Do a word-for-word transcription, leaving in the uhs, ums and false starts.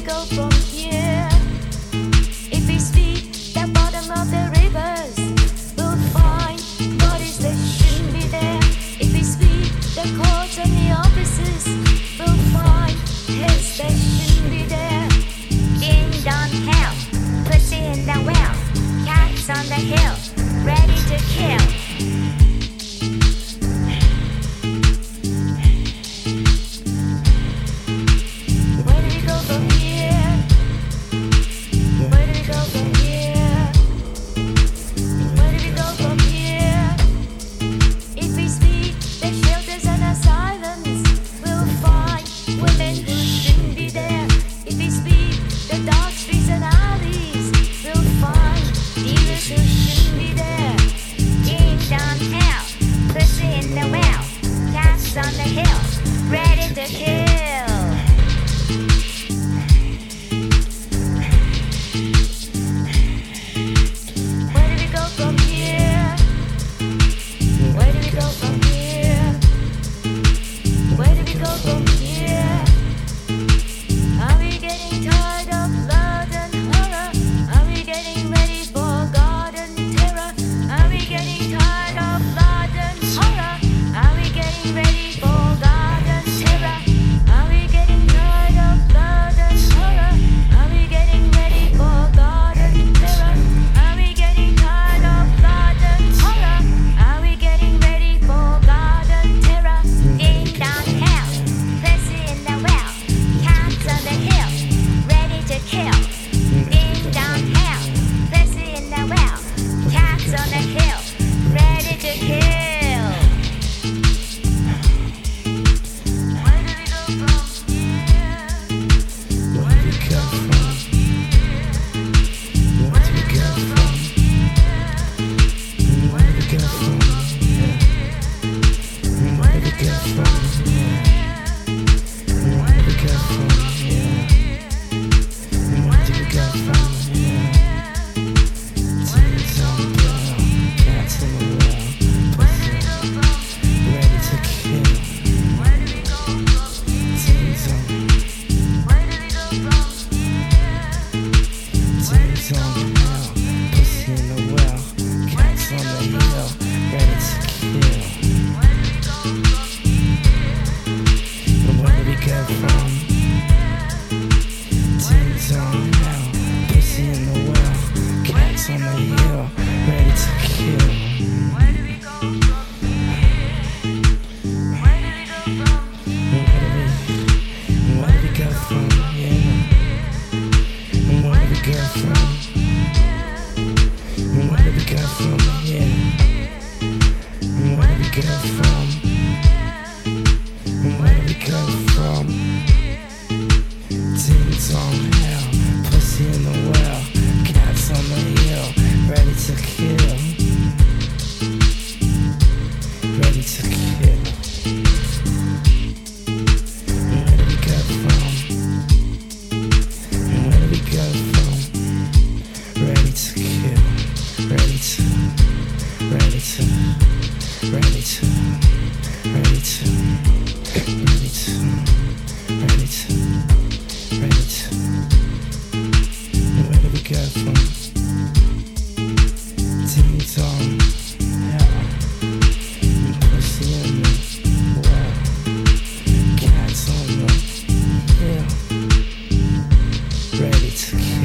go from here? If we speak the bottom of the rivers, we'll find bodies that shouldn't be there. If we speak the courts and the offices, we'll find heads that shouldn't be there. Ding dong hell, pussy in the well, cats on the hill, ready to kill. Where do we go from here? Where do we go from here? Where do we go from here? If we speak the shelters and asylums, we'll find women who shouldn't be there. If we speak the dark streets and alleys, we'll find dealers who shouldn't be there. Ding dong hell, pussy in the well, cats on the hill, ready to kill. Where do we go from here? Where do we go from here? Where do we go from here? Are we getting tired of blood and horror? Are we getting ready for God and terror? Are we getting tired of blood and horror? Are we getting ready for God and terror? Are we getting tired of blood and horror? Are we getting ready for God and terror? Are we getting tired of blood and horror? Are we getting ready for God and terror? Ding dong hell, pussy in the well, cats on the hill, ready to kill. Ding dong hell, pussy in the well, cats on the hill, ready to kill. Where do we go from here? Where do we go from here? Where do we go from here? Where do we go from here? Where do we go from here? Where do we go from here? Where do we go from here? Tears on blood, cats in the well, pussy ready to kill. Where do we go from here? Tears on, where do we go from here? Tears on hell, pussy in the well, cats on the hill, ready to kill. Where do we go from here? Where do we go from here? Tears on hell, pussy in the well, cats on the hill, ready to kill. Where do we go from here? Where do we go from here? Where do we go from here? Where do we go from here? Where do we go from here? Where do we go from? Where do we go from? Teens on hell, pussy in the well, cats on the hill, ready to kill. Ready to kill. Where do we go from? Where do we go from? Ready to kill. Ready to, ready to, ready to, ready to, ready to, ready to, ready to. Where do we go from? Teens on hell, pussy in the well, cats on the hill, ready to kill.